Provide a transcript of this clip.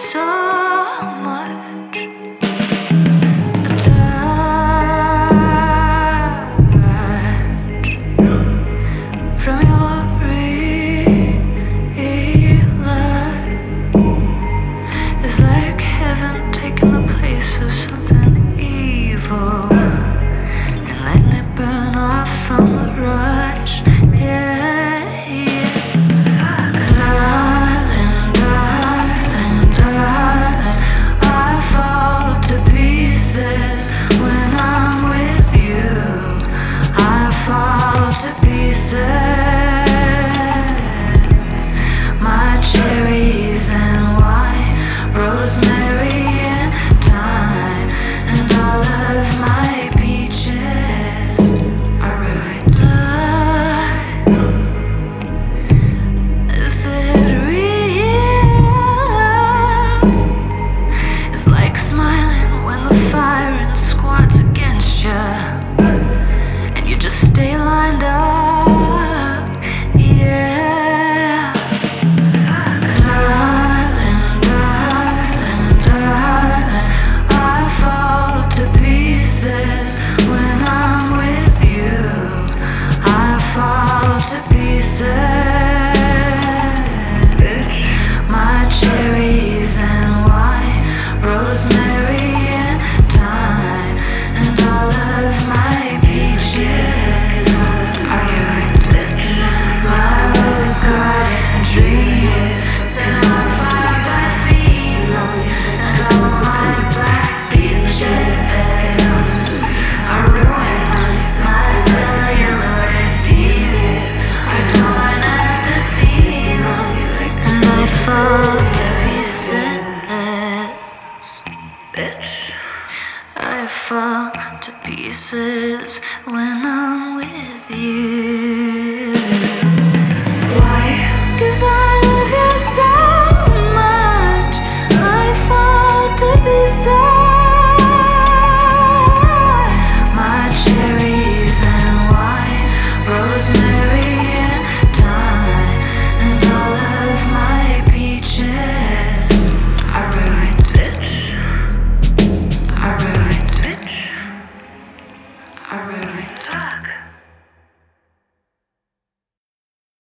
so much attached from your real life. It's like heaven taking the place of something evil and letting it burn off from the rush. Yeah, yeah. Darling, darling, darling, I fall to pieces when I'm with you. I fall to pieces. My cherries and wine, rosemary and thyme, and all of my peaches are red blood. Is it real? It's like smiling when the firing squad's against you, and you just stay lined up. Yeah. Darling, darling, darling, I fall to pieces when I'm with you. I fall to pieces.